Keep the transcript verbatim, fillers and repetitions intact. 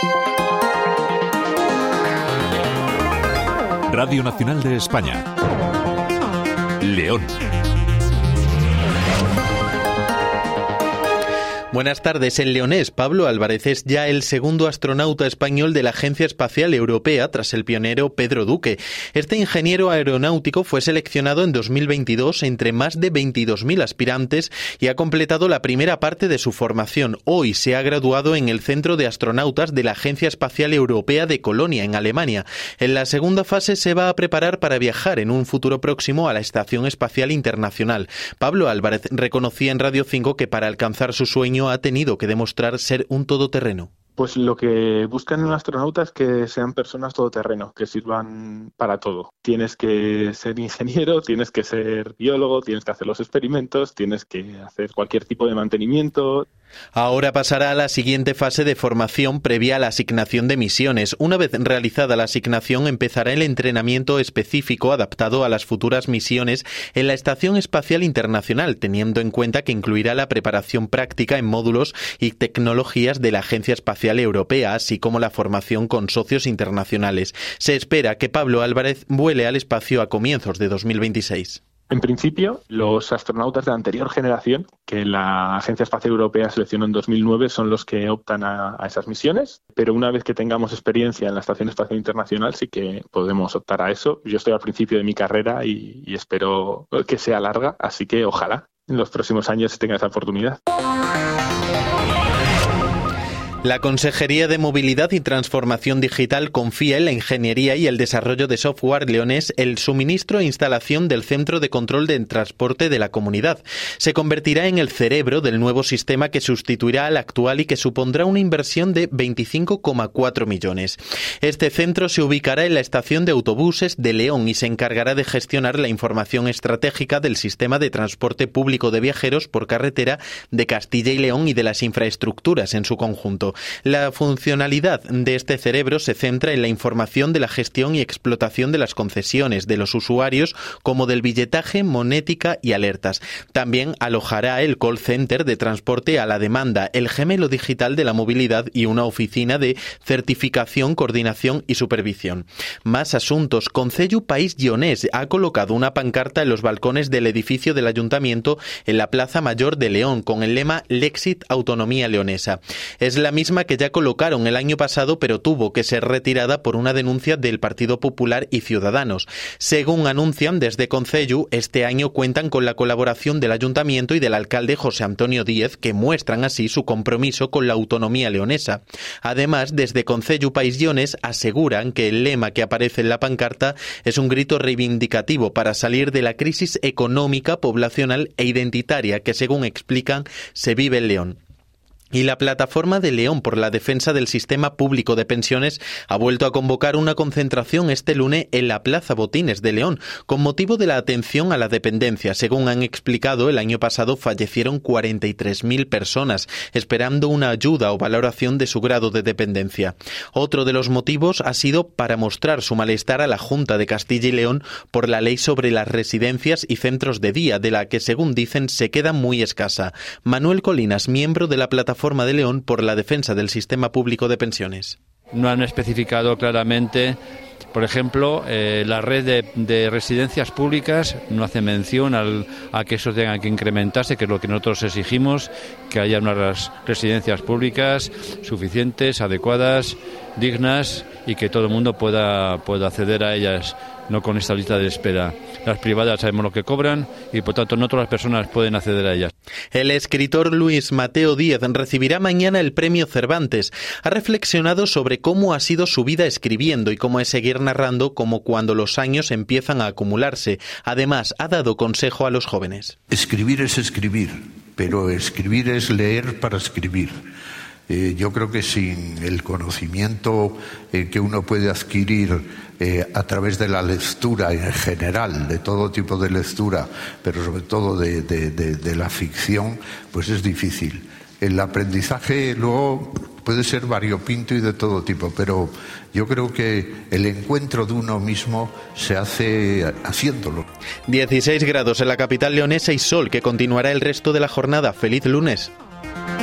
Radio Nacional de España. León. Buenas tardes. El leonés Pablo Álvarez es ya el segundo astronauta español de la Agencia Espacial Europea tras el pionero Pedro Duque. Este ingeniero aeronáutico fue seleccionado en dos mil veintidós entre más de veintidós mil aspirantes y ha completado la primera parte de su formación. Hoy se ha graduado en el Centro de Astronautas de la Agencia Espacial Europea de Colonia, en Alemania. En la segunda fase se va a preparar para viajar en un futuro próximo a la Estación Espacial Internacional. Pablo Álvarez reconocía en Radio cinco que para alcanzar su sueño ha tenido que demostrar ser un todoterreno. Pues lo que buscan en un astronauta es que sean personas todoterreno, que sirvan para todo. Tienes que ser ingeniero, tienes que ser biólogo, tienes que hacer los experimentos, tienes que hacer cualquier tipo de mantenimiento. Ahora pasará a la siguiente fase de formación previa a la asignación de misiones. Una vez realizada la asignación, empezará el entrenamiento específico adaptado a las futuras misiones en la Estación Espacial Internacional, teniendo en cuenta que incluirá la preparación práctica en módulos y tecnologías de la Agencia Espacial Europea, así como la formación con socios internacionales. Se espera que Pablo Álvarez vuele al espacio a comienzos de dos mil veintiséis. En principio, los astronautas de la anterior generación, que la Agencia Espacial Europea seleccionó en dos mil nueve, son los que optan a, a esas misiones, pero una vez que tengamos experiencia en la Estación Espacial Internacional sí que podemos optar a eso. Yo estoy al principio de mi carrera y, y espero que sea larga, así que ojalá en los próximos años se tenga esa oportunidad. La Consejería de Movilidad y Transformación Digital confía en la ingeniería y el desarrollo de software leonés el suministro e instalación del Centro de Control de Transporte de la Comunidad. Se convertirá en el cerebro del nuevo sistema que sustituirá al actual y que supondrá una inversión de veinticinco coma cuatro millones. Este centro se ubicará en la estación de autobuses de León y se encargará de gestionar la información estratégica del sistema de transporte público de viajeros por carretera de Castilla y León y de las infraestructuras en su conjunto. La funcionalidad de este cerebro se centra en la información de la gestión y explotación de las concesiones, de los usuarios, como del billetaje, monética y alertas. También alojará el call center de transporte a la demanda, el gemelo digital de la movilidad y una oficina de certificación, coordinación y supervisión. Más asuntos. Concello País Lleonés ha colocado una pancarta en los balcones del edificio del Ayuntamiento en la Plaza Mayor de León con el lema Lexit Autonomía Leonesa. Es la misma que ya colocaron el año pasado, pero tuvo que ser retirada por una denuncia del Partido Popular y Ciudadanos. Según anuncian desde Concello, este año cuentan con la colaboración del Ayuntamiento y del alcalde José Antonio Díez, que muestran así su compromiso con la autonomía leonesa. Además, desde Concello País Lleonés aseguran que el lema que aparece en la pancarta es un grito reivindicativo para salir de la crisis económica, poblacional e identitaria que, según explican, se vive en León. Y la Plataforma de León por la Defensa del Sistema Público de Pensiones ha vuelto a convocar una concentración este lunes en la Plaza Botines de León, con motivo de la atención a la dependencia. Según han explicado, el año pasado fallecieron cuarenta y tres mil personas, esperando una ayuda o valoración de su grado de dependencia. Otro de los motivos ha sido para mostrar su malestar a la Junta de Castilla y León por la ley sobre las residencias y centros de día, de la que, según dicen, se queda muy escasa. Manuel Colinas, miembro de la Plataforma Forma de León por la defensa del sistema público de pensiones. No han especificado claramente, por ejemplo, eh, la red de, de residencias públicas no hace mención al, a que eso tenga que incrementarse, que es lo que nosotros exigimos, que haya unas residencias públicas suficientes, adecuadas, dignas y que todo el mundo pueda, pueda acceder a ellas, no con esta lista de espera. Las privadas sabemos lo que cobran y por tanto no todas las personas pueden acceder a ellas. El escritor Luis Mateo Díez recibirá mañana el Premio Cervantes. Ha reflexionado sobre cómo ha sido su vida escribiendo y cómo es seguir narrando como cuando los años empiezan a acumularse. Además, ha dado consejo a los jóvenes. Escribir es escribir, pero escribir es leer para escribir. Eh, yo creo que sin el conocimiento eh, que uno puede adquirir eh, a través de la lectura en general, de todo tipo de lectura, pero sobre todo de, de, de, de la ficción, pues es difícil. El aprendizaje luego puede ser variopinto y de todo tipo, pero yo creo que el encuentro de uno mismo se hace haciéndolo. dieciséis grados en la capital leonesa y sol que continuará el resto de la jornada. ¡Feliz lunes!